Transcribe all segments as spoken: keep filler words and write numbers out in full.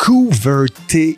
CuverTeop.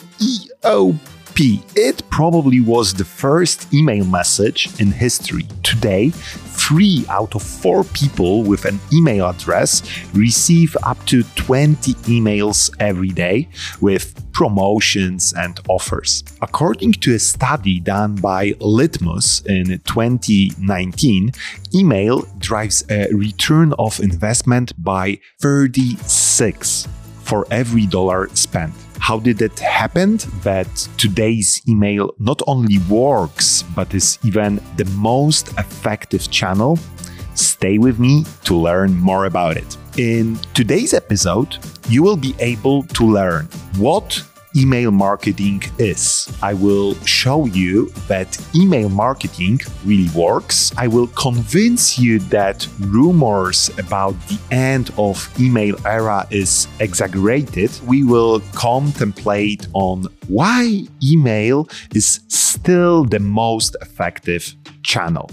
It probably was the first email message in history. Today, three out of four people with an email address receive up to twenty emails every day with promotions and offers. According to a study done by Litmus in twenty nineteen, email drives a return of investment by thirty-six for every dollar spent. How did it happen that today's email not only works, but is even the most effective channel? Stay with me to learn more about it. In today's episode, you will be able to learn what email marketing is. I will show you that email marketing really works. I will convince you that rumors about the end of email era is exaggerated. We will contemplate on why email is still the most effective channel.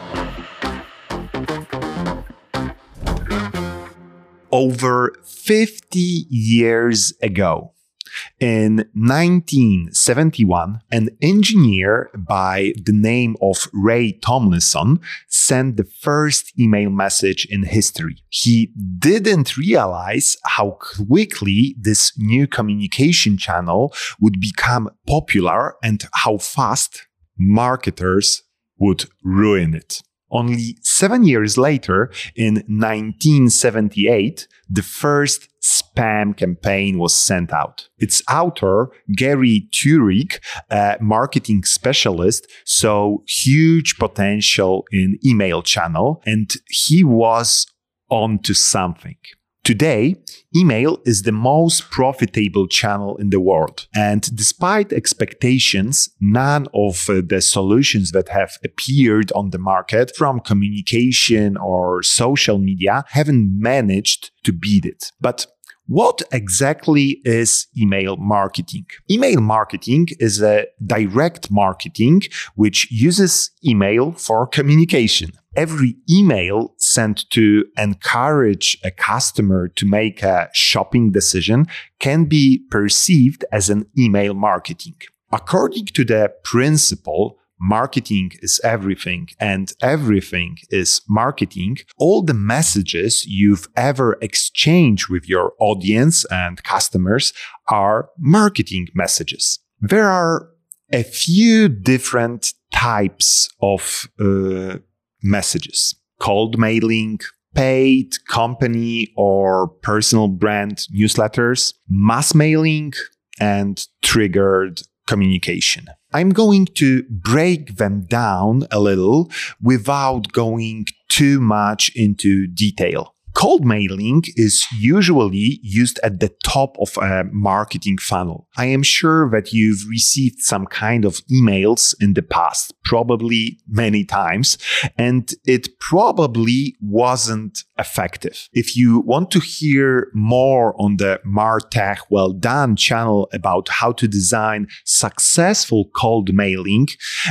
Over fifty years ago, in nineteen seventy-one, an engineer by the name of Ray Tomlinson sent the first email message in history. He didn't realize how quickly this new communication channel would become popular and how fast marketers would ruin it. Only seven years later, in nineteen seventy-eight, the first spam campaign was sent out. Its author, Gary Turek, a marketing specialist, saw huge potential in email channel, and he was onto something. Today, email is the most profitable channel in the world. And despite expectations, none of uh, the solutions that have appeared on the market from communication or social media haven't managed to beat it. But what exactly is email marketing? Email marketing is a direct marketing which uses email for communication. Every email sent to encourage a customer to make a shopping decision can be perceived as an email marketing. According to the principle, marketing is everything and everything is marketing, all the messages you've ever exchanged with your audience and customers are marketing messages. There are a few different types of uh, messages: cold mailing, paid company or personal brand newsletters, mass mailing, and triggered communication. I'm going to break them down a little without going too much into detail. Cold mailing is usually used at the top of a marketing funnel. I am sure that you've received some kind of emails in the past, probably many times, and it probably wasn't effective. If you want to hear more on the Martech Well Done channel about how to design successful cold mailing,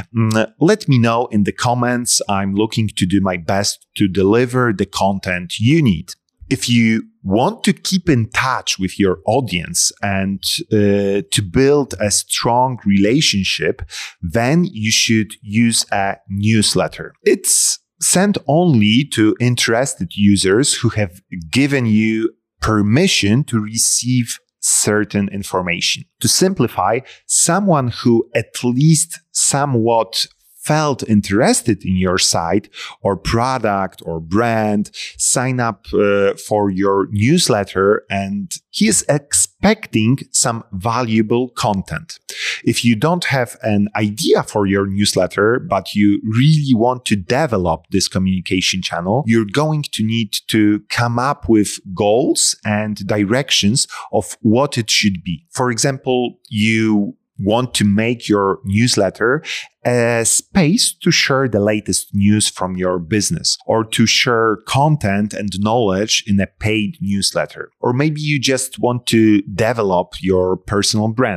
let me know in the comments. I'm looking to do my best to deliver the content you need. If you want to keep in touch with your audience and uh, to build a strong relationship, then you should use a newsletter. It's sent only to interested users who have given you permission to receive certain information. To simplify, someone who at least somewhat felt interested in your site or product or brand, sign up uh, for your newsletter, and he is expecting some valuable content. If you don't have an idea for your newsletter, but you really want to develop this communication channel, you're going to need to come up with goals and directions of what it should be. For example, you want to make your newsletter a space to share the latest news from your business, or to share content and knowledge in a paid newsletter. Or maybe you just want to develop your personal brand.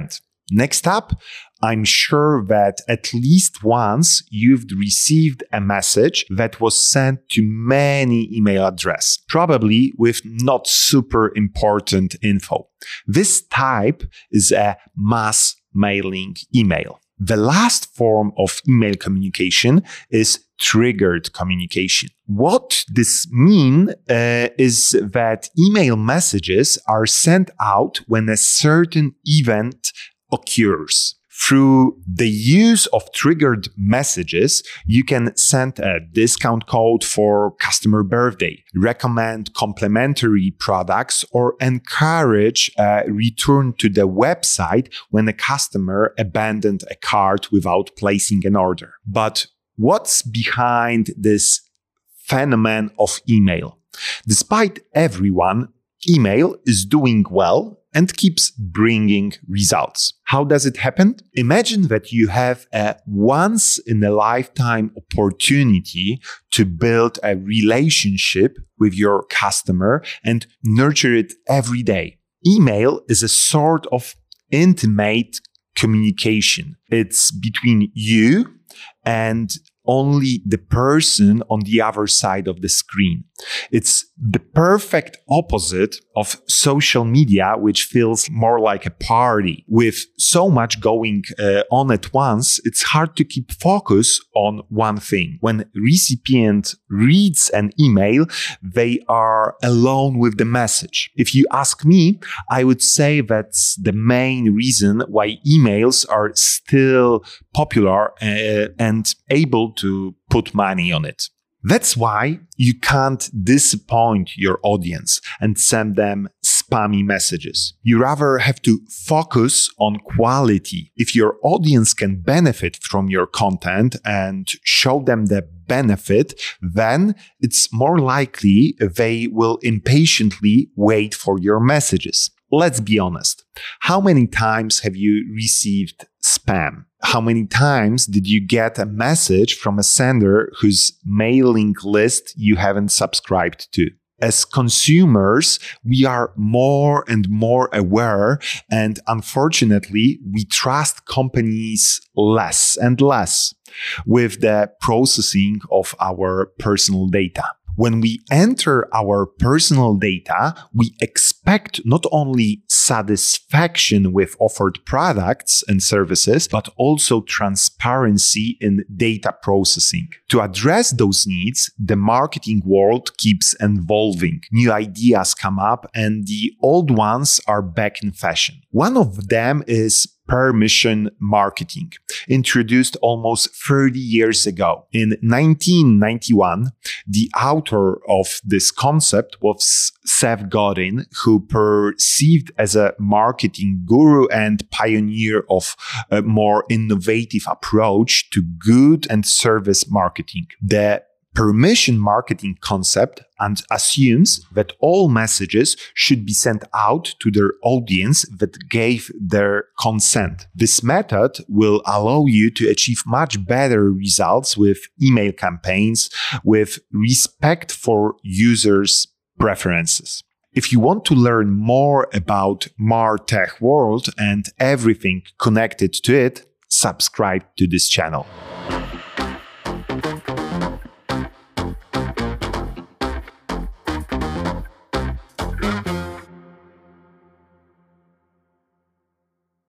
Next up, I'm sure that at least once you've received a message that was sent to many email addresses, probably with not super important info. This type is a mass mailing email. The last form of email communication is triggered communication. What this means uh, is that email messages are sent out when a certain event occurs. Through the use of triggered messages, you can send a discount code for customer birthday, recommend complimentary products, or encourage a return to the website when a customer abandoned a cart without placing an order. But what's behind this phenomenon of email? Despite everyone, email is doing well and keeps bringing results. How does it happen? Imagine that you have a once-in-a-lifetime opportunity to build a relationship with your customer and nurture it every day. Email is a sort of intimate communication. It's between you and only the person on the other side of the screen. It's the perfect opposite of social media, which feels more like a party. With so much going uh, on at once, it's hard to keep focus on one thing. When recipient reads an email, they are alone with the message. If you ask me, I would say that's the main reason why emails are still popular uh, and able to put money on it. That's why you can't disappoint your audience and send them spammy messages. You rather have to focus on quality. If your audience can benefit from your content and show them the benefit, then it's more likely they will impatiently wait for your messages. Let's be honest. How many times have you received spam? How many times did you get a message from a sender whose mailing list you haven't subscribed to? As consumers, we are more and more aware, and unfortunately, we trust companies less and less with the processing of our personal data. When we enter our personal data, we expect not only satisfaction with offered products and services, but also transparency in data processing. To address those needs, the marketing world keeps evolving. New ideas come up and the old ones are back in fashion. One of them is permission marketing, introduced almost thirty years ago. In nineteen ninety-one, the author of this concept was Seth Godin, who perceived as a marketing guru and pioneer of a more innovative approach to good and service marketing. The permission marketing concept and assumes that all messages should be sent out to their audience that gave their consent. This method will allow you to achieve much better results with email campaigns with respect for users' preferences. If you want to learn more about MarTech World and everything connected to it, subscribe to this channel.